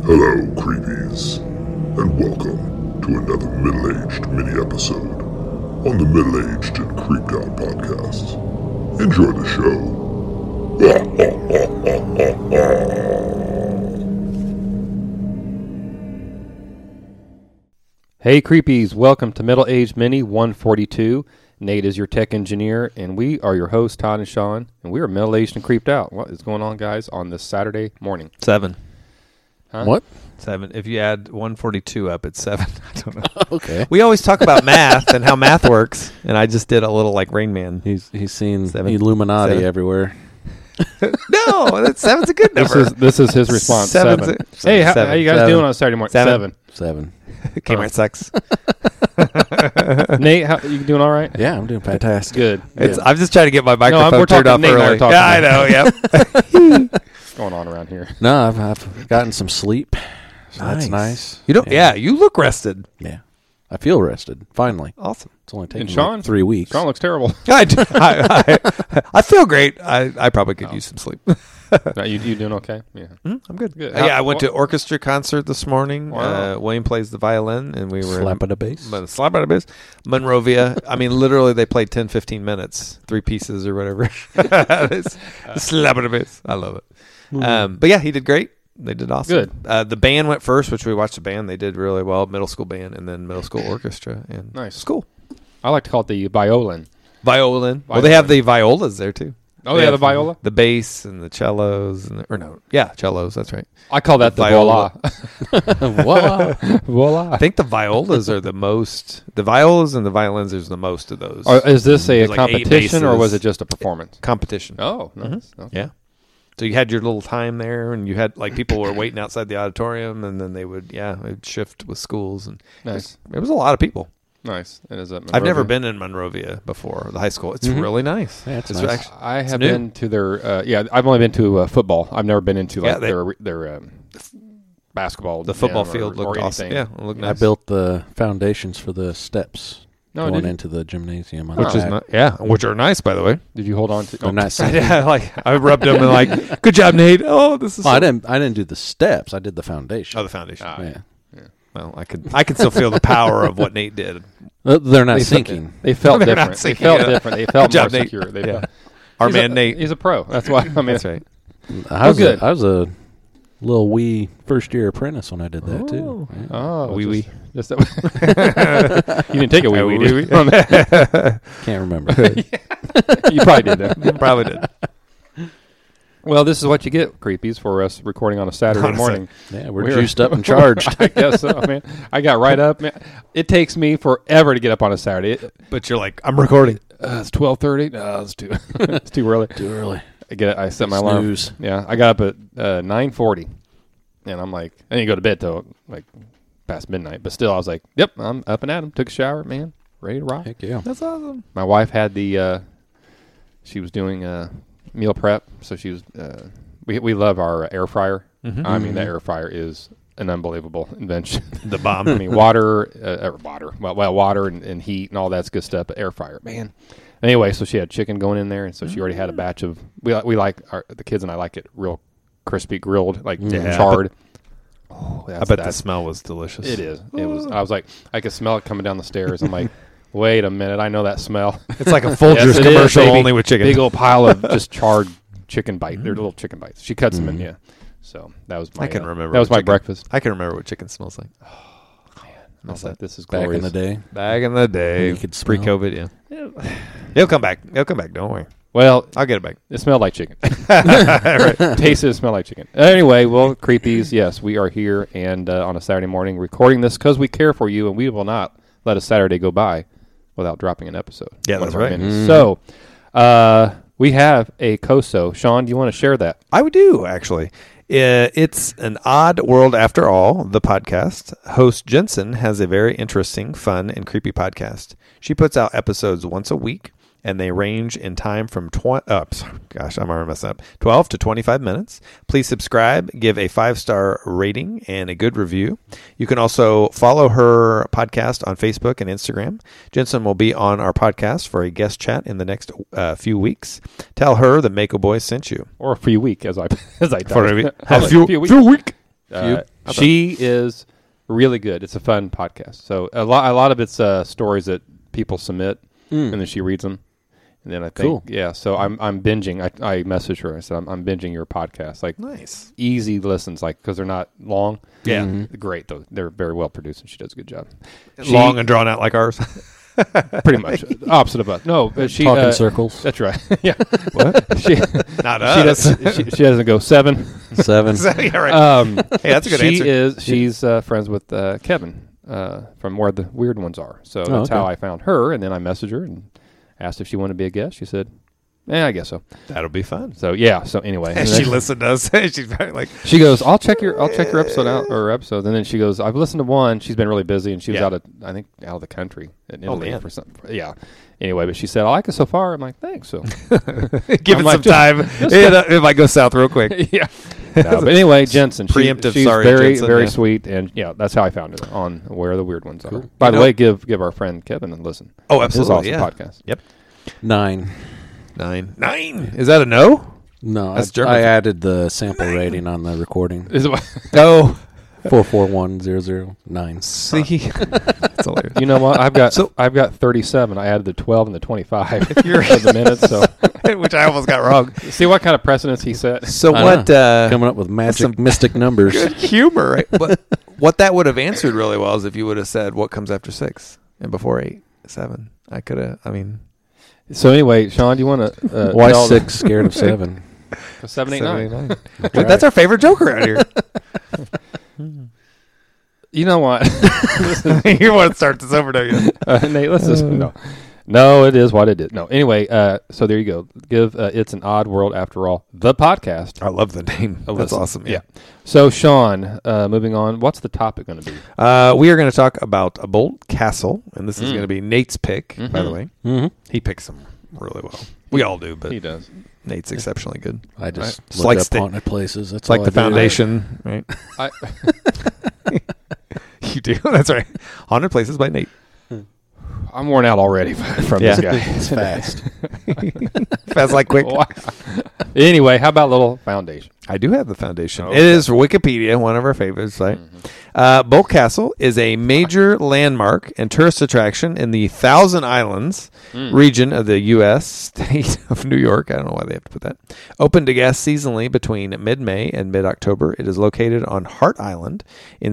Hello, creepies, and welcome to another middle-aged mini-episode on the Middle-Aged and Creeped Out podcast. Enjoy the show. Hey creepies, welcome to Middle Aged Mini 142. Nate is your tech engineer, and we are your hosts, Todd and Sean, and we are middle-aged and creeped out. What is going on, guys, on this Saturday morning? 7. Huh? What? 7. If you add 142 up, it's 7. I don't know. Okay. We always talk about math and how math works, and I just did a little like Rain Man. He's seen 7. Illuminati 7. everywhere. No, that 7's a good number. This is his response. 7. Hey, how you guys doing on Saturday morning? 7. Kmart sucks. Nate, you doing all right? Yeah, I'm doing fantastic. Good. I'm just trying to get my microphone we're turned talking off Nate and I are early. talking Yeah, I now. know. Yep. What's going on around here? No, I've gotten some sleep. So That's nice. You don't. Yeah, you look rested. Yeah. I feel rested. Finally. Awesome. It's only taken And Sean? 3 weeks. Sean looks terrible. I feel great. I probably could use some sleep. You doing okay? Yeah. I'm good. Good. Yeah, I went to orchestra concert this morning. Wow. William plays the violin, and we were Slap at a bass. Slap at a bass. Monrovia. I mean, literally, they played 10, 15 minutes, 3 pieces or whatever. Slap at a bass. I love it. But yeah, he did great. They did awesome. Good. The band went first, which we watched the band. They did really well. Middle school band, and then middle school orchestra. And Nice. School. I like to call it the violin. Violin. Well, they have the violas there, too. Oh, yeah, the viola? The bass and the cellos. Cellos. That's right. I call that the viola. voila. Voila. I think the violas are the most. The violas and the violins, there's the most of those. Is this a There's like 8 competition or bases. was it just a performance? Competition. Oh, nice. Okay. Yeah. So you had your little time there, and you had like people were waiting outside the auditorium, and then they would shift with schools, and Nice. it was a lot of people. Nice. And is that I've never Monrovia? been in Monrovia before, the high school. It's really nice. Yeah, it's It's nice. actually- I have new. been to their. I've only been to football. I've never been into like Yeah, their basketball. the football gym field or looked awesome. anything. Yeah, it looked I nice. built the foundations for the steps No, going did you? into the gymnasium. On which the is back. which are nice, by the way. Did you hold on to? They're not sinking. Yeah, like I rubbed them and like, good job, Nate. Oh, this is. Well, I didn't do the steps. I did the foundation. Oh, the foundation. yeah. Well, I could still feel the power of what Nate did. They're not They sinking. They felt They're not different. They sinking, felt yeah. different. They felt Good more job, Nate. secure. They Yeah. felt, Our he's man a, Nate. He's a pro. That's why. I mean, That's right. I was good. I was a little wee first-year apprentice when I did that, too. Yeah. Oh, Wee wee. Just you didn't take a wee wee, did you? Can't remember. You probably did that. Probably did. Well, this is what you get, creepies, for us recording on a Saturday On a morning. Yeah, we're juiced up and charged. I guess so, man. I got right up. Man. It takes me forever to get up on a Saturday. But you're like, I'm recording. It's 12:30. No, it's too. It's too early. Too early. I set my alarm. Snooze. Yeah, I got up at 9:40, and I'm like, I didn't go to bed till like past midnight. But still, I was like, yep, I'm up and at 'em. Took a shower, man, ready to rock. Heck yeah. That's awesome. My wife had the. She was doing meal prep, so she was. We love our air fryer. I mean, that air fryer is an unbelievable invention. The bomb. I mean, water and heat and all that's good stuff. But air fryer, man. Anyway, so she had chicken going in there, and so she already had a batch of. We like the kids and I like it real crispy, grilled, like charred. Oh, I bet the smell was delicious. It is. It was. I was like, I could smell it coming down the stairs. I'm like, wait a minute, I know that smell. It's like a Folgers Yes, it is, commercial, baby. only with chicken. Big old pile of just charred chicken bite. They're little chicken bites. She cuts them in, yeah. So that was my. I can remember. That was what my chicken- breakfast. I can remember what chicken smells like. I was like, this is Back glorious. in the day. Back in the day, You could smell. pre-COVID, yeah. It'll come back. It'll come back. Don't worry. Well, I'll get it back. it smelled like chicken. Tasted and smelled like chicken. Anyway, well, creepies, yes, we are here and on a Saturday morning recording this because we care for you, and we will not let a Saturday go by without dropping an episode. Yeah, One that's of our right. minis. So we have a COSO. Sean, do you want to share that? I would do, actually. It's an odd world after all, the podcast. Host Jensen has a very interesting, fun, and creepy podcast. She puts out episodes once a week, and they range in time from 12 to 25 minutes. Please subscribe, give a 5-star rating and a good review. You can also follow her podcast on Facebook and Instagram. Jensen will be on our podcast for a guest chat in the next few weeks. Tell her the Mako Boys sent you. Or a few week, as I For a few week. She is really good. It's a fun podcast. So a lot of it's stories that people submit, and then she reads them. And then I think, so I'm binging. I messaged her. I said, I'm binging your podcast. Like, Nice. easy listens, like, because they're not long. Yeah. Great, though. They're very well produced, and she does a good job. Long and drawn out like ours. Pretty much. Opposite of us. No, but she... Talking circles. That's right. Yeah. What? She, Not she, us. she doesn't go 7. 7. Yeah, right. Hey, that's a good answer. She's friends with Kevin from Where the Weird Ones Are. So that's how I found her, and then I messaged her and asked if she wanted to be a guest. She said, I guess so. That'll be fun. So so anyway. And she listened to us. She's very like... She goes, I'll check your episode out, or episodes. And then she goes, I've listened to one. She's been really busy, and she was out of the country in Italy for something. Yeah. Anyway, but she said, I like it so far. I'm like, thanks. So give it some time. It might go south real quick. Yeah. No, but anyway, Jensen. Preemptive, she's sorry, very, Jensen, very sweet. And that's how I found her on Where the Weird Ones Are. Cool. By the way, give our friend Kevin a listen. Oh, absolutely. His awesome podcast. Yep. 9. 9. Is that a no? No, That's German. I added the sample rating on the recording. Is it, No. 441009. See, that's hilarious. you know what? I've got 37. I added the 12 and the 25 of the minutes. So Which I almost got wrong. see what kind of precedence he set. So I what? know. Coming up with magic, mystic numbers. Good humor, right? But what that would have answered really well is if you would have said what comes after 6 and before 8, 7. I could have. I mean, So anyway, Sean, do you want to Why 6 scared of 7? 7, 8, 9? But that's our favorite joke around here. You know what? You want to start this over, don't you? Nate, let's just no. It is what it is. No. Anyway, so there you go. Give It's an Odd World After All, the podcast. I love the name. a That's listen. awesome. Yeah. So Sean, moving on. What's the topic going to be? We are going to talk about a Bolt Castle, and this is going to be Nate's pick. By the way, he picks them really well. We all do, but He does. Nate's exceptionally good. I just It's look like up sti- haunted places. That's It's like all the I do. foundation, right? I, You do. That's right. Haunted Places by Nate. I'm worn out already from Yeah. this guy. It's fast. Fast like quick. Wow. Anyway, how about a little foundation? I do have the foundation. Okay. It is Wikipedia, one of our favorites, right? Bolt Castle is a major landmark and tourist attraction in the Thousand Islands region of the U.S. state of New York. I don't know why they have to put that. Open to guests seasonally between mid-May and mid-October. It is located on Hart Island in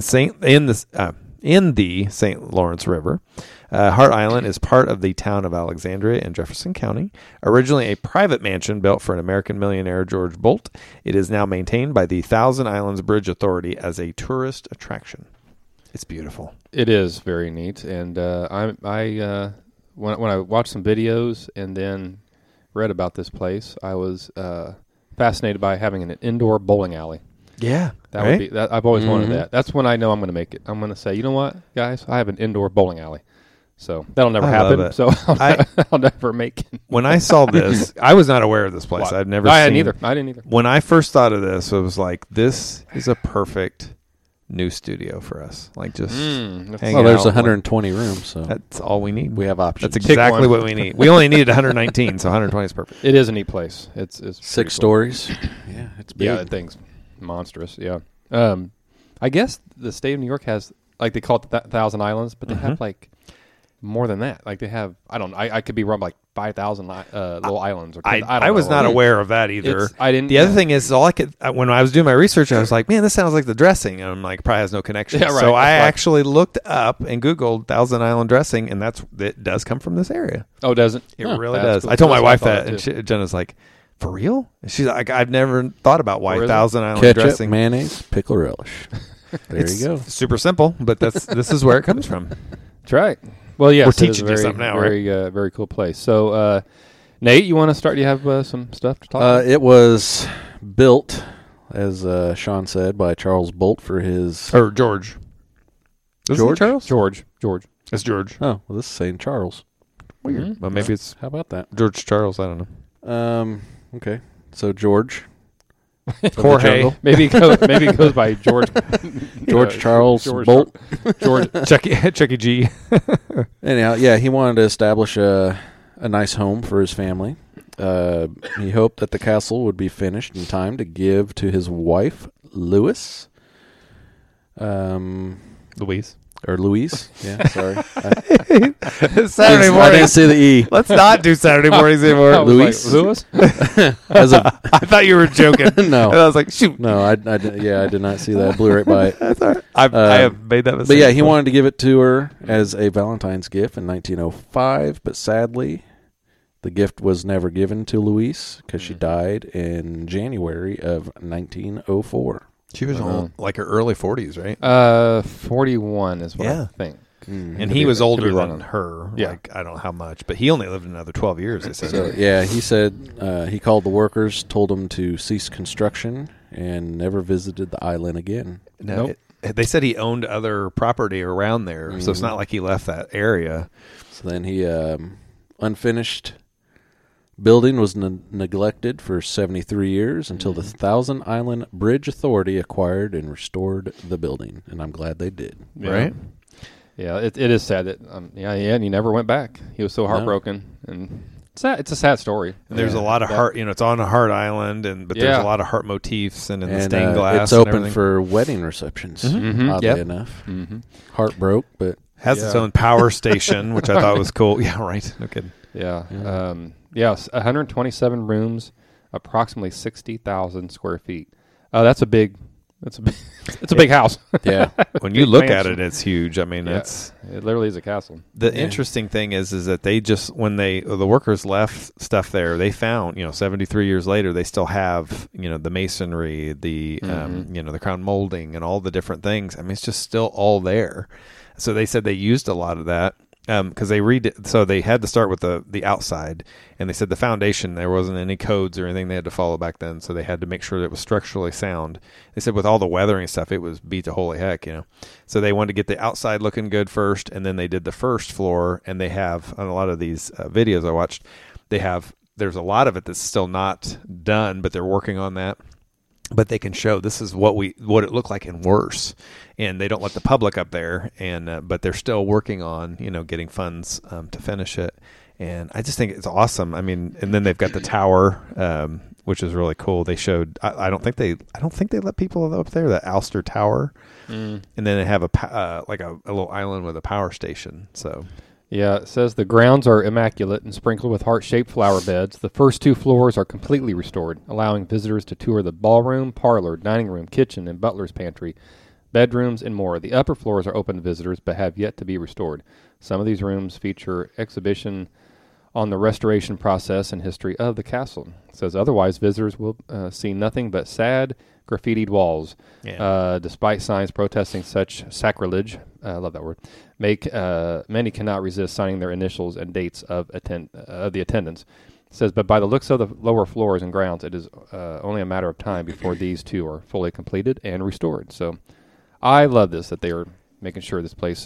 the St. Lawrence River. Hart Island is part of the town of Alexandria in Jefferson County. Originally a private mansion built for an American millionaire, George Bolt, it is now maintained by the Thousand Islands Bridge Authority as a tourist attraction. It's beautiful. It is very neat, and when I watched some videos and then read about this place, I was fascinated by having an indoor bowling alley. Yeah. That would be that. I've always wanted that. That's when I know I'm going to make it. I'm going to say, you know what, guys, I have an indoor bowling alley. So that'll never I love happen. it. So I'll never make it. When I saw this, I was not aware of this place. What? I'd never I seen hadn't either. I didn't either. When I first thought of this, it was like, this is a perfect new studio for us. Like just hang Well, there's out. 120 rooms, so That's all we need. we have options. That's exactly one. what we need. We only needed 119, so 120 is perfect. It is a neat place. It's 6 pretty cool. stories. Yeah, it's big. Yeah, that thing's monstrous. Yeah. I guess the state of New York has, like, they call it the Thousand Islands, but they have like more than that. Like they have, I don't know. I could be wrong, like 5,000 little islands. Or I was not aware of that either. I didn't. The other thing is, all I could when I was doing my research, I was like, "Man, this sounds like the dressing." And I'm like, "Probably has no connection." Yeah, right. So I That's right. actually looked up and Googled Thousand Island dressing, and it does come from this area. Oh, does it? It Huh, really that's does. cool. I told my That's what wife thought that, too. and Jenna's like, "For real?" And she's like, "I've never thought about why Where is it? Thousand Island Ketchup, dressing." mayonnaise, pickle relish. There It's you go. super simple, but this is where it comes from. That's right. Well, yes, We're it is teaching a you very, something now, very, very cool place. So, Nate, you want to start? Do you have some stuff to talk about? It was built, as Sean said, by Charles Bolt for his. Or George. Isn't it Charles? George. It's George. Oh, well, this is saying Charles. Weird. Mhm. But maybe it's How about that? George Charles. I don't know. Okay. So George. from the Jorge. jungle. Maybe it goes by George. George Charles George Bolt. George. Chucky G. Anyhow, yeah, he wanted to establish a nice home for his family. He hoped that the castle would be finished in time to give to his wife, Louis. Louise. Or Louise. Yeah, sorry. Saturday I morning. didn't see the E. Let's not do Saturday mornings anymore. I was Luis? like, Lewis? As a, I thought you were joking. No. And I was like, shoot. no, I did not see that. Blew right by it. That's all right. I have made that mistake. But yeah, he wanted to give it to her as a Valentine's gift in 1905, but sadly, the gift was never given to Louise because she died in January of 1904. She was like her early 40s, right? 41 is what Yeah. I think. And he was older wrong. than her. Yeah. Like, I don't know how much, but he only lived another 12 years, they said. So yeah, he said he called the workers, told them to cease construction, and never visited the island again. No, Nope. they said he owned other property around there, so it's not like he left that area. So then he unfinished building was neglected for 73 years until the Thousand Island Bridge Authority acquired and restored the building, and I'm glad they did. Yeah. Right? Yeah, it is sad that and he never went back. He was so heartbroken, and it's a sad story. And there's a lot of heart, it's on a heart island, but there's Yeah. a lot of heart motifs and in the And stained glass. it's and open everything. for wedding receptions, oddly Yep. enough. Mm-hmm. Heart broke, but Has its Yeah. own power station, which I thought was cool. Yeah, right. No kidding. Yeah. 127 rooms, approximately 60,000 square feet. It's a big house. yeah. When you look at mansion. it, it's huge. I mean, Yeah. it's It literally is a castle. the interesting thing is that they just when the workers left stuff there, they found 73 years later they still have the masonry, the the crown molding, and all the different things. I mean, it's just still all there. So they said they used a lot of that. Because so they had to start with the outside, and they said the foundation, there wasn't any codes or anything they had to follow back then, so they had to make sure that it was structurally sound. They said with all the weathering stuff, it was beat to holy heck, So they wanted to get the outside looking good first, and then they did the first floor, and they have, on a lot of these videos I watched, there's a lot of it that's still not done, but they're working on that. But they can show this is what it looked like and worse, and they don't let the public up there. And but they're still working on getting funds to finish it, and I just think it's awesome. I mean, and then they've got the tower, which is really cool. They showed. I don't think they let people up there. The Alster Tower, and then they have a little island with a power station. So. Yeah, it says the grounds are immaculate and sprinkled with heart-shaped flower beds. The first two floors are completely restored, allowing visitors to tour the ballroom, parlor, dining room, kitchen, and butler's pantry, bedrooms, and more. The upper floors are open to visitors but have yet to be restored. Some of these rooms feature exhibition on the restoration process and history of the castle. It says otherwise visitors will see nothing but sad, graffitied walls, despite signs protesting such sacrilege. I love that word. Many cannot resist signing their initials and dates of the attendance. It says, but by the looks of the lower floors and grounds, it is only a matter of time before these two are fully completed and restored. So I love this, that they are making sure this place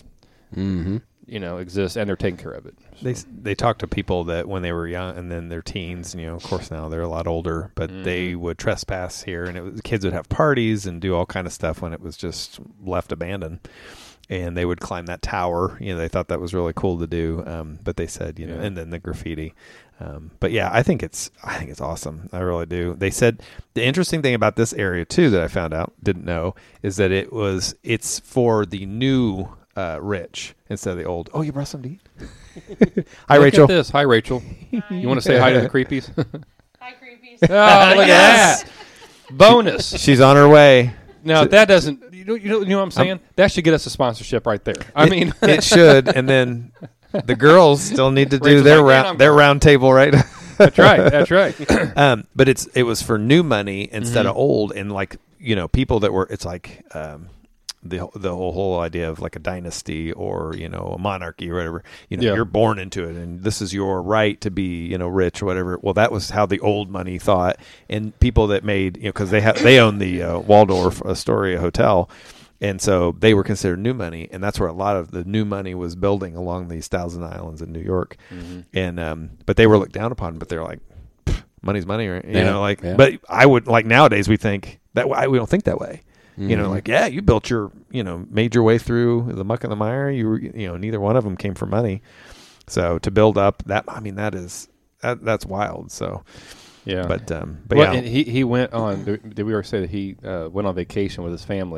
exists and they're taking care of it. So. They talked to people that when they were young and then they're teens, of course now they're a lot older, but they would trespass here, and kids would have parties and do all kind of stuff when it was just left abandoned. And they would climb that tower. They thought that was really cool to do. But they said, and then the graffiti. But yeah, I think it's awesome. I really do. They said the interesting thing about this area too that I found out, didn't know, is that it's for the new rich instead of the old. Oh, you brought some to eat? Hi, Look Rachel. at this. Hi, Rachel. You want to say hi to the creepies? Hi, creepies. Oh, look at that. Bonus. She's on her way. Now, that doesn't, you know what I'm saying? That should get us a sponsorship right there. I mean, It should. And then the girls still need to do Rachel's their like, "Man, I'm round table, right? that's right. That's right. But it was for new money instead of old, and people that were, it's like the whole idea of like a dynasty or a monarchy or whatever. You're born into it, and this is your right to be rich or whatever. Well, that was how the old money thought, and people that made because they own the Waldorf Astoria Hotel. And so they were considered new money, and that's where a lot of the new money was building along these Thousand Islands in New York. And but they were looked down upon, but they're like, money's money, right? But I would nowadays we think that way. We don't think that way. You built your, made your way through the muck and the mire. You were, neither one of them came for money. So to build up that, I mean, that's wild. So. Yeah. But well, yeah. and he went on, did we already say that he went on vacation with his family?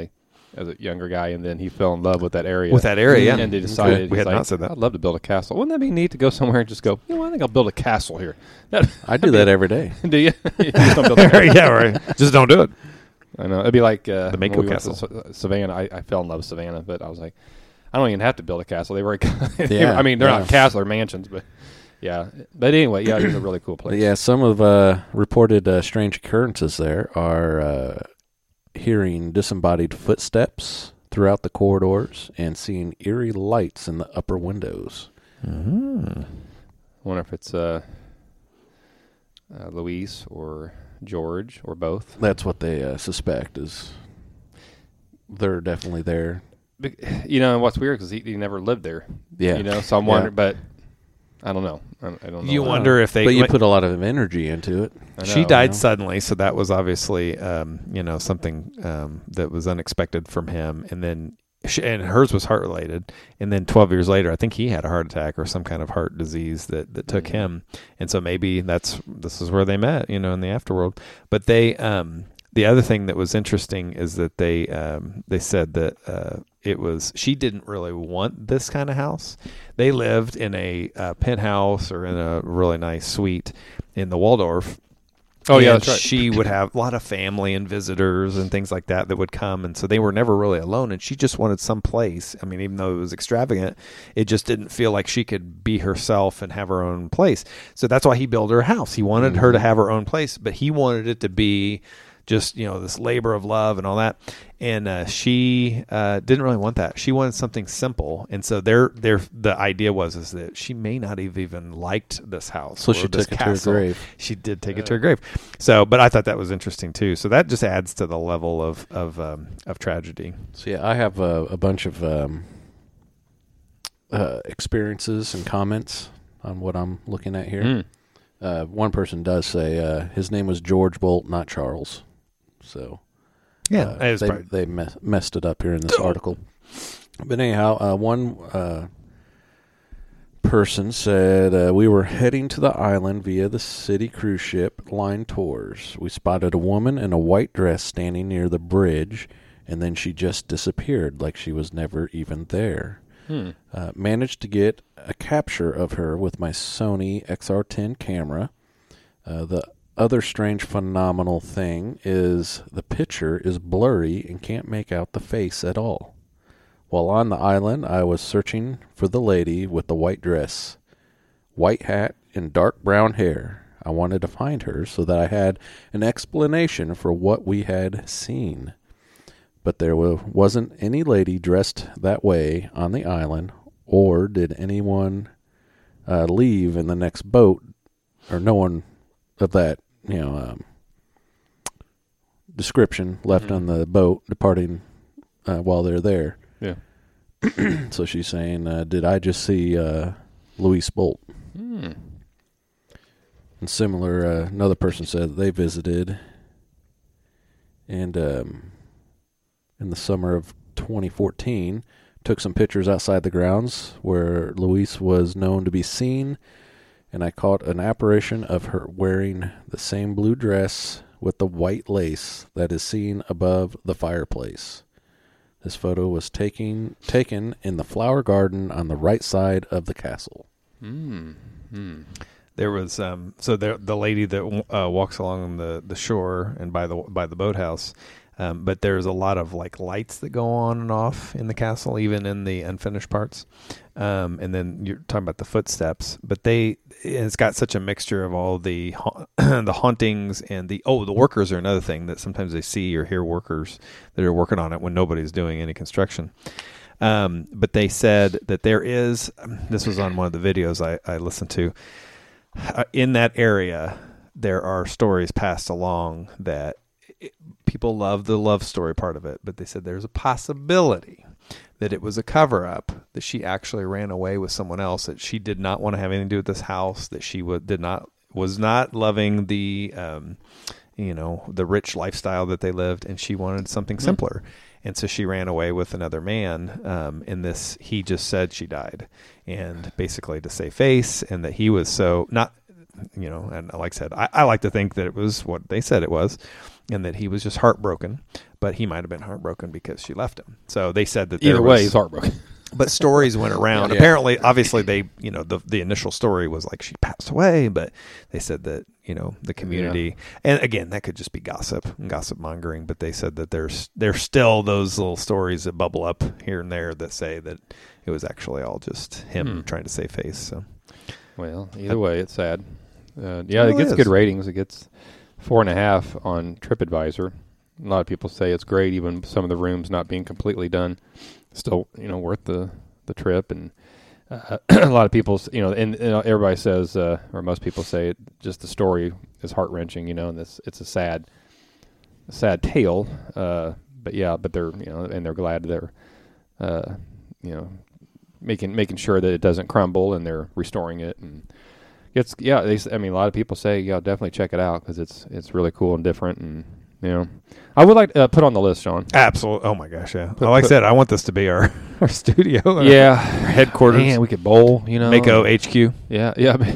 as a younger guy, and then he fell in love with that area. Yeah. And they decided, we had he's not said that. I'd love to build a castle. Wouldn't that be neat to go somewhere and just go, you know what, I think I'll build a castle here. I do that every day. Do you? You just don't build a castle. Yeah, right. Just don't do it. I know. It'd be like the Mako Castle. Savannah. I fell in love with Savannah, but I was like, I don't even have to build a castle. They've already Yeah, I mean, they're yeah. not castles or mansions, but yeah. But anyway, yeah, it's a really cool place. Yeah, some of reported strange occurrences there are hearing disembodied footsteps throughout the corridors and seeing eerie lights in the upper windows. Mm-hmm. I wonder if it's Louise or George or both. That's what they suspect is they're definitely there. You know, and what's weird because he never lived there. Yeah. You know, so I'm wondering, but I don't know. I don't know. You wonder if they... But you put a lot of energy into it. I know, She died you know. suddenly, so that was obviously, something that was unexpected from him. And then, and hers was heart related. And then 12 years later, I think he had a heart attack or some kind of heart disease that took him. And so maybe this is where they met, in the afterworld. But they, the other thing that was interesting is that they said that she didn't really want this kind of house. They lived in a penthouse or in a really nice suite in the Waldorf. Oh, yeah, And that's right. She would have a lot of family and visitors and things like that would come, and so they were never really alone. And she just wanted some place. I mean, even though it was extravagant, it just didn't feel like she could be herself and have her oon place. So that's why he built her a house. He wanted her to have her own place, but he wanted it to be just this labor of love and all that. And she didn't really want that. She wanted something simple. And so the idea is that she may not have even liked this house. So or she this took it to her castle. grave. She did take it to her grave. So, but I thought that was interesting too. So that just adds to the level of tragedy. So yeah, I have a bunch of experiences and comments on what I'm looking at here. One person does say his name was George Bolt, not Charles. So they messed it up here in this article. But anyhow, one person said, we were heading to the island via the city cruise ship line tours. We spotted a woman in a white dress standing near the bridge, and then she just disappeared like she was never even there. Managed to get a capture of her with my Sony XR10 camera. The other strange phenomenal thing is the picture is blurry and can't make out the face at all. While on the island, I was searching for the lady with the white dress, white hat, and dark brown hair. I wanted to find her so that I had an explanation for what we had seen. But there wasn't any lady dressed that way on the island, or did anyone leave in the next boat, or no one of that description left on the boat departing while they're there. Yeah. So she's saying, did I just see Louise Bolt? And similar, another person said they visited, and in the summer of 2014, took some pictures outside the grounds where Louise was known to be seen, and I caught an apparition of her wearing the same blue dress with the white lace that is seen above the fireplace. This photo was taken in the flower garden on the right side of the castle. There was the lady that walks along the shore and by the boathouse. But there's a lot of like lights that go on and off in the castle, even in the unfinished parts. And then you're talking about the footsteps, but it's got such a mixture of all the the hauntings and the workers are another thing that sometimes they see or hear workers that are working on it when nobody's doing any construction. But they said that this was on one of the videos I listened to, in that area, there are stories passed along that people love the love story part of it, but they said there's a possibility that it was a cover-up, that she actually ran away with someone else, that she did not want to have anything to do with this house, that she was not loving the the rich lifestyle that they lived, and she wanted something simpler. And so she ran away with another man. He just said she died, and basically to save face, and that he was so not and like I said, I like to think that it was what they said it was, and that he was just heartbroken, but he might have been heartbroken because she left him. So they said that Either way, he's heartbroken. But stories went around. Yeah. Apparently, obviously, they, the initial story was like she passed away, but they said that, the community, and again, that could just be gossip mongering, but they said that there's still those little stories that bubble up here and there that say that it was actually all just him trying to save face. So, Well, either way, it's sad. It really gets is. good ratings. It gets 4.5 on TripAdvisor. A lot of people say it's great, even some of the rooms not being completely done. Still, worth the trip, and a lot of people, and everybody says, or most people say, just the story is heart wrenching, and it's a sad tale. But they're, and they're glad they're, making sure that it doesn't crumble, and they're restoring it, and a lot of people say, definitely check it out because it's really cool and different, and I would like to put on the list, Sean. absolutely. Oh my gosh, yeah. Like I said, I want this to be our studio, our headquarters, Man, we could bowl, Mako HQ. Yeah.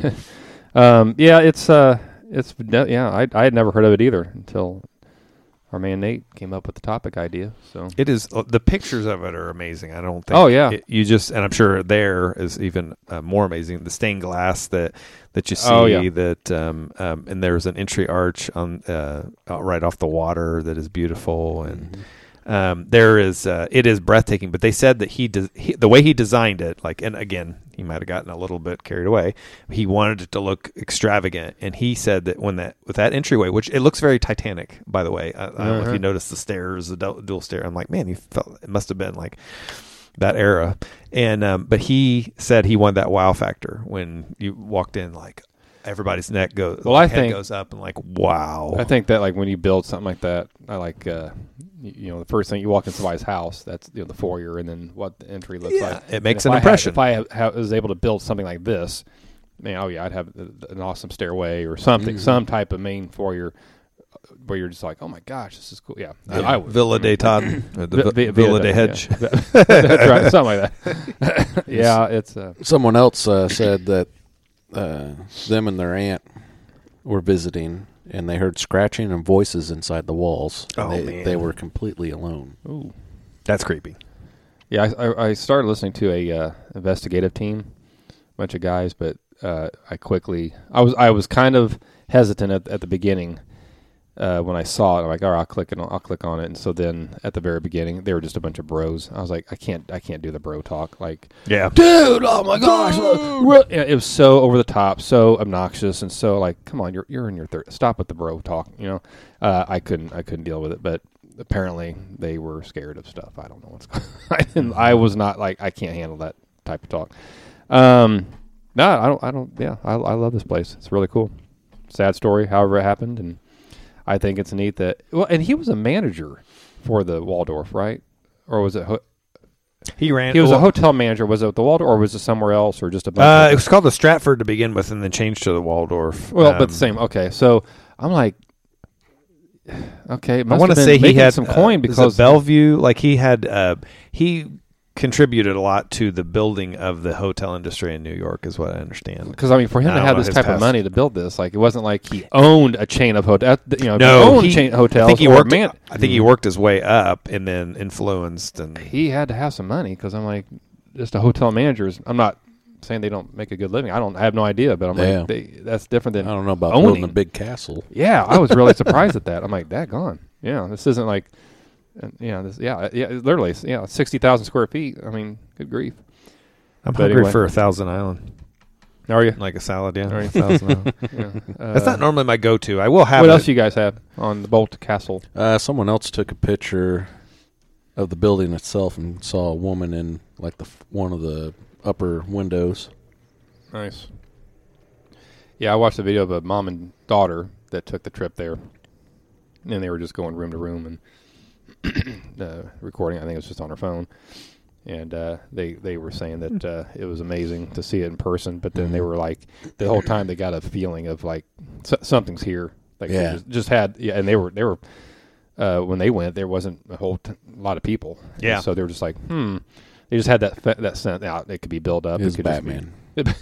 I had never heard of it either until our man Nate came up with the topic idea. So It is, the pictures of it are amazing. I don't think. Oh, yeah. And I'm sure there is even more amazing. The stained glass that you see. Oh, yeah. That and there's an entry arch on right off the water that is beautiful, and there is it is breathtaking. But they said that the way he designed it, and again, he might have gotten a little bit carried away. He wanted it to look extravagant, and he said that with that entryway, which it looks very Titanic, by the way. I don't know if you noticed the stairs, the dual stair. I'm like, man, you felt it must have been like that era. And but he said he wanted that wow factor when you walked in, like everybody's neck goes. Well, head goes up and like, wow. I think that when you build something like that, I like the first thing you walk in somebody's house, that's the foyer, and then what the entry looks like. It makes an an impression. If I was able to build something like this, I'd have an awesome stairway or something, some type of main foyer where you're just like, oh my gosh, this is cool. Yeah, I would. Villa de Todd, Villa de Hedge. Yeah. That's right, something like that. Yeah, it's. Someone else said that them and their aunt were visiting, and they heard scratching and voices inside the walls. Man. They were completely alone. Ooh. That's creepy. Yeah, I started listening to a investigative team, a bunch of guys, but I was kind of hesitant at the beginning when I saw it. I'm like, all right, I'll click on it. And so then at the very beginning, they were just a bunch of bros. I was like, I can't do the bro talk. Like, Yeah. dude, oh my gosh, it was so over the top, so obnoxious, and so like, come on, you're in your third. Stop with the bro talk. I couldn't deal with it, but apparently they were scared of stuff. I don't know what's going on. I was not like, I can't handle that type of talk. No, I don't. Yeah, I love this place. It's really cool. Sad story, however it happened, and I think it's neat that. Well, and he was a manager for the Waldorf, right? Or was it? He was a hotel manager. Was it the Waldorf, or was it somewhere else, or just a bunch? It was called the Stratford to begin with, and then changed to the Waldorf. Well, but the same. Okay, so I'm like, okay, it I must want have to been say he making had some coin because Bellevue, like he had, he contributed a lot to the building of the hotel industry in New York, is what I understand. Because for him I to don't have know this his type of past. money to build this, like it wasn't like he owned a chain of hotels. No, chain hotels. I think he or worked. I think he worked his way up and then influenced, and He had to have some money because I'm like, just a hotel manager's. I'm not saying they don't make a good living. I have no idea, but I'm Yeah. like, that's different than I don't know about owning building a big castle. Yeah, I was really surprised at that. I'm like, daggone. Yeah, this isn't like, literally, 60,000 square feet. I mean, good grief. I'm But hungry anyway. for a Thousand Island, Are you? like a salad. Yeah, Are you? Thousand Island. Yeah. That's not normally my go-to. I will have What it. else you guys have on the Bolt Castle? Someone else took a picture of the building itself and saw a woman in like one of the upper windows. Nice. Yeah, I watched a video of a mom and daughter that took the trip there, and they were just going room to room and recording. I think it was just on her phone, and they were saying that it was amazing to see it in person. But then they were like, the whole time they got a feeling of like something's here. Like Yeah. they just had, and they were when they went, there wasn't a whole lot of people. Yeah. And so they were just like, They just had that sense. Now it could be built up. It was could just be- Batman.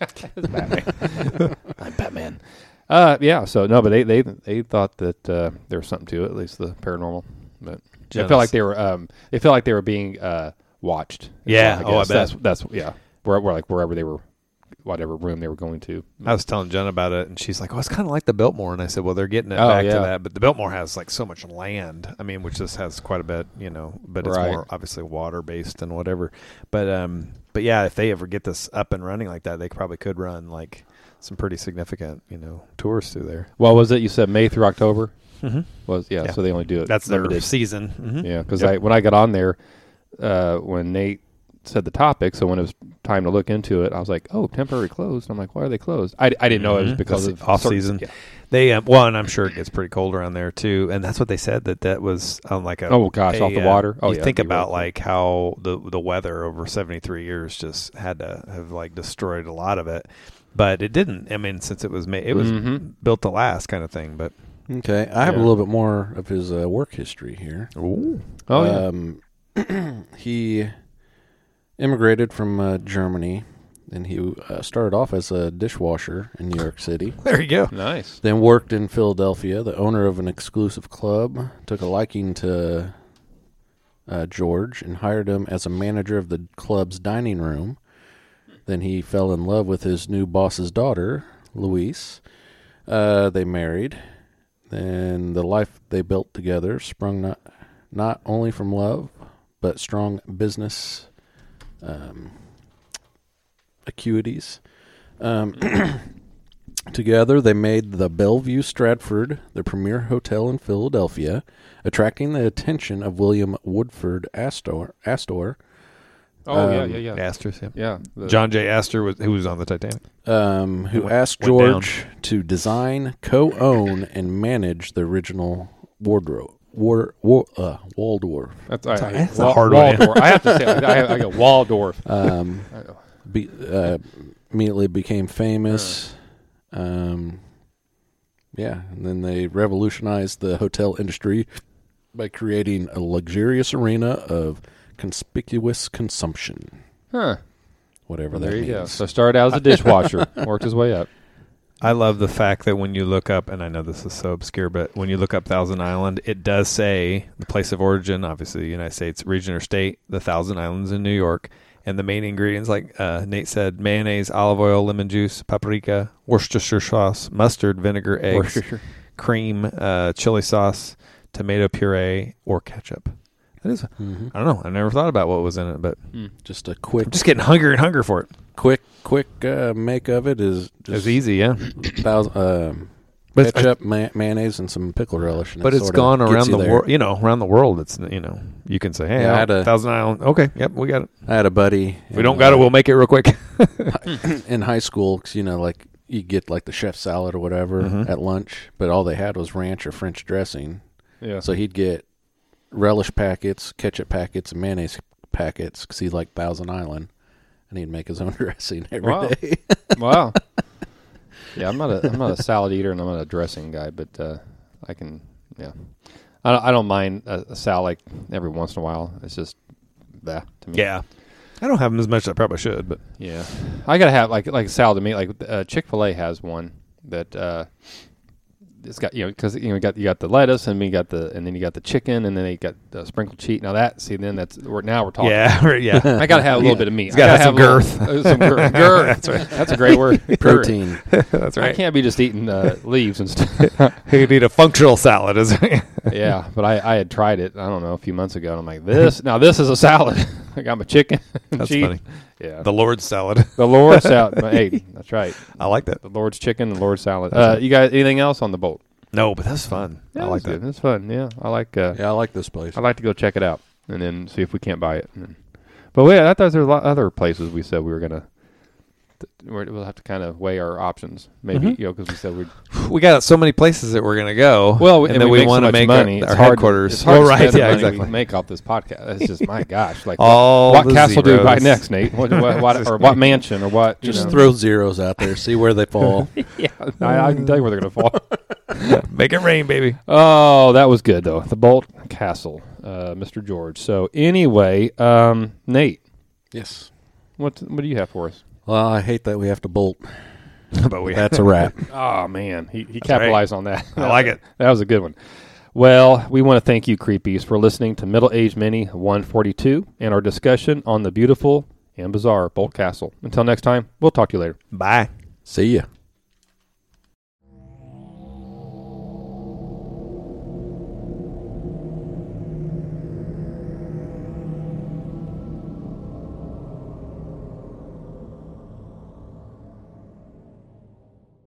It's Batman. I'm Batman. Yeah. So no, but they thought that there was something to it, at least the paranormal. But they felt like they were being watched. Yeah. So I bet. that's yeah. We're like wherever they were, whatever room they were going to. I was telling Jen about it, and she's like, "Oh, it's kind of like the Biltmore." And I said, "Well, they're getting it Oh, back yeah. to that, but the Biltmore has like so much land. I mean, which just has quite a bit, but it's Right. more obviously water based and whatever. But yeah, if they ever get this up and running like that, they probably could run like some pretty significant, tours through there. What was it? You said May through October Mm-hmm. was Yeah. So they only do it. That's their limited. season. Mm-hmm. Yeah, because Yep. when I got on there, when Nate said the topic, so when it was time to look into it, I was like, "Oh, temporary closed." I'm like, "Why are they closed?" I didn't know it was because That's of off certain- season. Yeah. They and I'm sure it gets pretty cold around there too. And that's what they said that was like a Oh gosh, off the water. Oh you yeah. think it'd be about really like how the weather over 73 years just had to have like destroyed a lot of it, but it didn't. I mean, since it was built to last kind of thing. But Okay, I have a Yeah. little bit more of his work history here. ooh, cool. Oh yeah. He immigrated from Germany, and he started off as a dishwasher in New York City. there you go. Nice. Then worked in Philadelphia. The owner of an exclusive club took a liking to George and hired him as a manager of the club's dining room. Then he fell in love with his new boss's daughter, Louise. They married. Then the life they built together sprung not only from love, but strong business acuities. Together, they made the Bellevue Stratford the premier hotel in Philadelphia, attracting the attention of William Woodford Astor. Oh yeah. Astor's, yeah. Yeah. John J. Astor who was on the Titanic. Who asked went George to design, co-own, and manage the original wardrobe. Waldorf. That's a hard one. Waldorf. I have to say, I got Waldorf. Immediately became famous. And then they revolutionized the hotel industry by creating a luxurious arena of conspicuous consumption, Huh. whatever There that you means. go. So started out as a dishwasher, worked his way up. I love the fact that when you look up, and I know this is so obscure, but when you look up Thousand Island, it does say the place of origin, obviously the United States, region or state, the Thousand Islands in New York, and the main ingredients, like Nate said, mayonnaise, olive oil, lemon juice, paprika, Worcestershire sauce, mustard, vinegar, eggs, cream, chili sauce, tomato puree, or ketchup. That is, Mhm. I don't know. I never thought about what was in it, but Just a quick, I'm just getting hungrier and hungrier for it. quick make of it is It's just easy, yeah. But it's- ketchup, mayonnaise, and some pickle relish. And But it it's sorta gone gets around you the there. world. Around the world, it's you can say, "Hey, Yeah, I had a- Thousand Island." Okay, yep, we got it. I had a buddy. If we don't got it, we'll make it real quick. in high school, 'cause, like you get like the chef salad or whatever Mhm. at lunch, but all they had was ranch or French dressing. Yeah. So he'd get relish packets, ketchup packets, and mayonnaise packets because he liked Thousand Island, and he'd make his own dressing every Wow. day. Wow. Yeah, I'm not a salad eater and I'm not a dressing guy, but I can. Yeah, I don't mind a salad like every once in a while. It's just that to me. Yeah, I don't have them as much as I probably should, but Yeah, I gotta have like salad to me. Like Chick-fil-A has one that it's got because you got the lettuce and then you got the chicken and then you got the sprinkled cheese. Now then we're talking. yeah, yeah. I gotta have a little bit of meat. It's gotta have some girth. Some girth. That's right. That's a great word. Protein. That's I right. can't be just eating leaves and stuff. You need a functional salad, is it? Yeah, but I had tried it. I don't know a few months ago, and I'm like, this is a salad. I got my chicken. And That's cheese. funny. Yeah, The Lord's salad. the Lord's salad. Hey, that's right. I like that. The Lord's chicken, the Lord's salad. That's right. You guys, anything else on the boat? No, but that's fun. I like that. It's fun. Yeah, I like. Yeah, I like this place. I'd like to go check it out and then see if we can't buy it. But yeah, I thought there were a lot of other places we said we were gonna. We'll have to kind of weigh our options, maybe Mhm. because we said we'd. We got so many places that we're gonna go. Well, and then we make so want to much make money. our It's hard headquarters. It's hard Well, to right? spend the Yeah, money exactly. we make off this podcast. It's just my gosh, like All what the castle do we buy zeros. next, Nate? What or what mansion or what? Just throw zeros out there, see where they fall. Yeah, I can tell you where they're going to fall. Make it rain, baby. Oh, that was good though. The Bolt Castle, Mr. George. So anyway, Nate, Yes. what do you have for us? Well, I hate that we have to bolt. But That's a wrap. Oh, man. He capitalized on that. I like it. That was a good one. Well, we want to thank you, Creepies, for listening to Middle Age Mini 142 and our discussion on the beautiful and bizarre Bolt Castle. Until next time, we'll talk to you later. Bye. See ya.